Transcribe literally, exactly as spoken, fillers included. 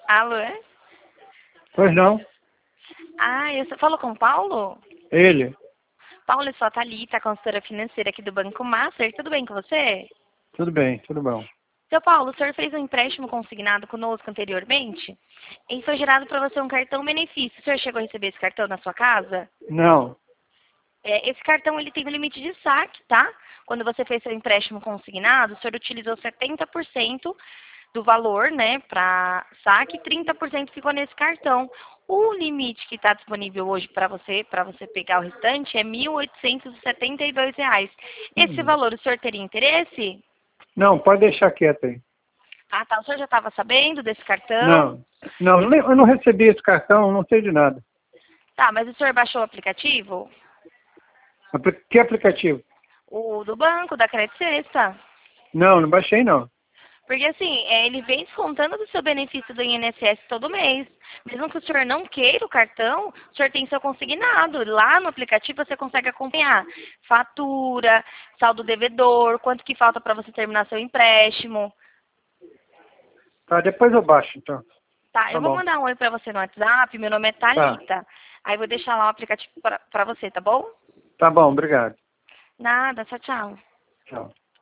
Alô? É? Pois não? Ah, eu só falo com o Paulo? Ele? Paulo, eu sou a Thalita, consultora financeira aqui do Banco Master. Tudo bem com você? Tudo bem, tudo bom. Seu Paulo, o senhor fez um empréstimo consignado conosco anteriormente e foi gerado para você um cartão benefício. O senhor chegou a receber esse cartão na sua casa? Não. É, esse cartão ele tem um limite de saque, tá? Quando você fez seu empréstimo consignado, o senhor utilizou setenta por cento do valor, né, para saque, e trinta por cento ficou nesse cartão. O limite que está disponível hoje para você, para você pegar o restante, é mil oitocentos e setenta e dois reais. Esse Hum. valor, o senhor teria interesse? Não, pode deixar quieto aí. Ah, tá. O senhor já estava sabendo desse cartão? Não. Não, eu nem- eu não recebi esse cartão, não sei de nada. Tá, mas o senhor baixou o aplicativo? Apli- Que aplicativo? O do banco, da Credit Sexta. Não, não baixei não. Porque assim, é, ele vem descontando do seu benefício do I N S S todo mês. Mesmo que o senhor não queira o cartão, o senhor tem seu consignado. Lá no aplicativo você consegue acompanhar fatura, saldo devedor, quanto que falta para você terminar seu empréstimo. Tá, depois eu baixo então. Tá, Tá eu vou bom. mandar um oi para você no WhatsApp, meu nome é Tá. Thalita. Aí vou deixar lá o aplicativo para você, tá bom? Tá bom, obrigado. Nada, tchau, tchau. Tchau.